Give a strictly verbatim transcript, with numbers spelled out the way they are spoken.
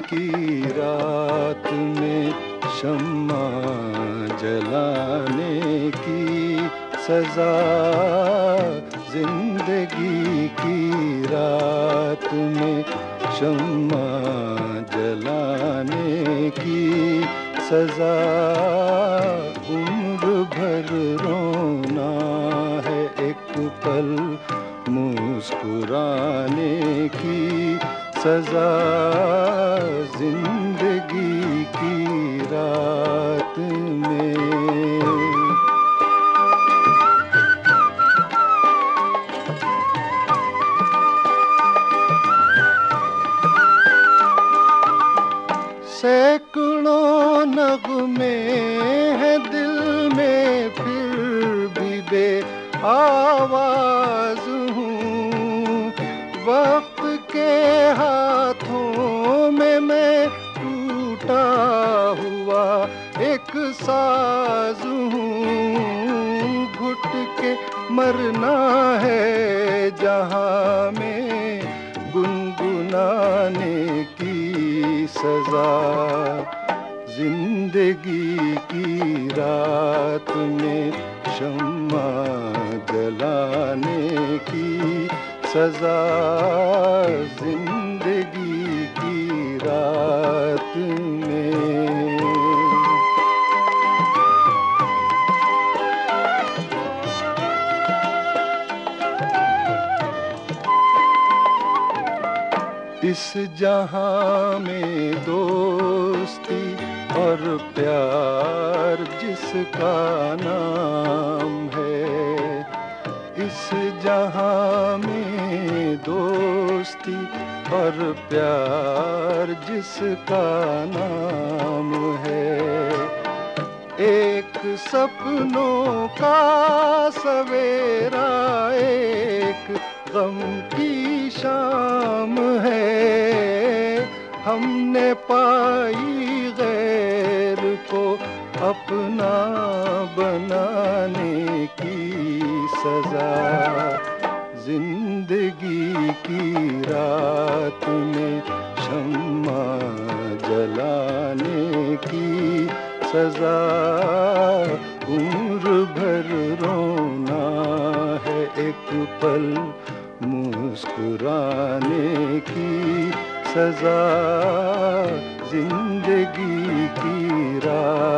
की रात में शम्मा जलाने की सजा, जिंदगी की रात में शम्मा जलाने की सजा, उम्र भर रोना है एक पल मुस्कुराने की सजा, जिंदगी की रात में। सैकड़ों नगमे हैं दिल में, फिर भी बे आवाज हूँ। वक्त के हाथों में मैं टूटा हुआ एक साज हूँ। घुट के मरना है जहाँ में गुनगुनाने की सजा, जिंदगी की रात में शम्मा जलाने की सजा, जिंदगी की रात में। इस जहां में दोस्ती और प्यार जिसका नाम है, इस जहां में दोस्ती और प्यार जिसका नाम है, एक सपनों का सवेरा एक गम की शाम है। हमने पाई गैर को अपना बनाने की सजा, जिंदगी की रात में शम्मा जलाने की सजा, उम्र भर रोना है एक पल मुस्कुराने की सजा, जिंदगी की रात